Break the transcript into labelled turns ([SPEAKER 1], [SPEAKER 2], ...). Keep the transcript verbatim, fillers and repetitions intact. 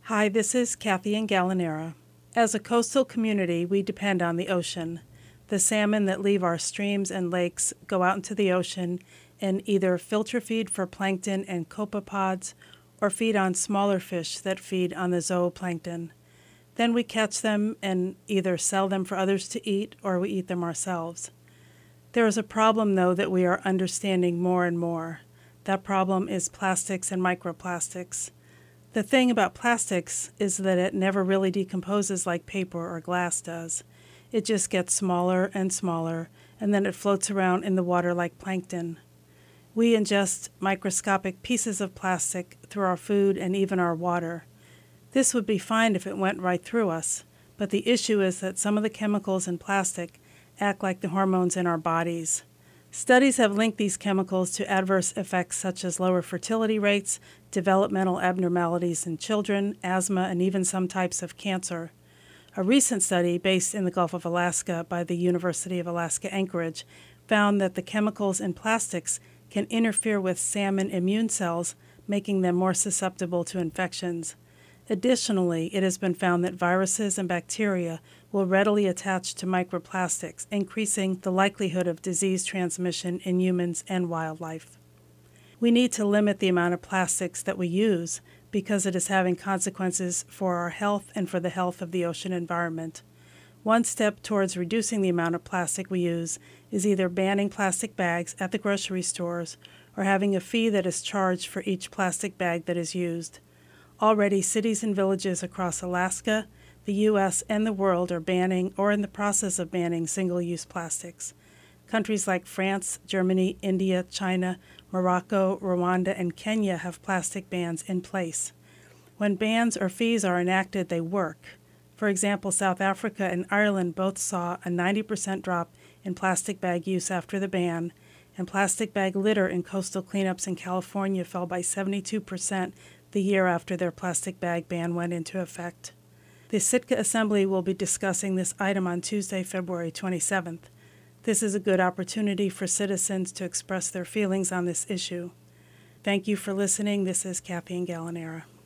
[SPEAKER 1] Hi, this is Kathy in Gallinera. As a coastal community, we depend on the ocean. The salmon that leave our streams and lakes go out into the ocean and either filter feed for plankton and copepods or feed on smaller fish that feed on the zooplankton. Then we catch them and either sell them for others to eat or we eat them ourselves. There is a problem, though, that we are understanding more and more. That problem is plastics and microplastics. The thing about plastics is that it never really decomposes like paper or glass does. It just gets smaller and smaller, and then it floats around in the water like plankton. We ingest microscopic pieces of plastic through our food and even our water. This would be fine if it went right through us, but the issue is that some of the chemicals in plastic act like the hormones in our bodies. Studies have linked these chemicals to adverse effects such as lower fertility rates, developmental abnormalities in children, asthma, and even some types of cancer. A recent study based in the Gulf of Alaska by the University of Alaska Anchorage found that the chemicals in plastics can interfere with salmon immune cells, making them more susceptible to infections. Additionally, it has been found that viruses and bacteria will readily attach to microplastics, increasing the likelihood of disease transmission in humans and wildlife. We need to limit the amount of plastics that we use because it is having consequences for our health and for the health of the ocean environment. One step towards reducing the amount of plastic we use is either banning plastic bags at the grocery stores or having a fee that is charged for each plastic bag that is used. Already, cities and villages across Alaska, the U S, and the world are banning or in the process of banning single-use plastics. Countries like France, Germany, India, China, Morocco, Rwanda, and Kenya have plastic bans in place. When bans or fees are enacted, they work. For example, South Africa and Ireland both saw a ninety percent drop in plastic bag use after the ban, and plastic bag litter in coastal cleanups in California fell by seventy-two percent the year after their plastic bag ban went into effect. The Sitka Assembly will be discussing this item on Tuesday, February twenty-seventh. This is a good opportunity for citizens to express their feelings on this issue. Thank you for listening. This is Kathy in Gallinera.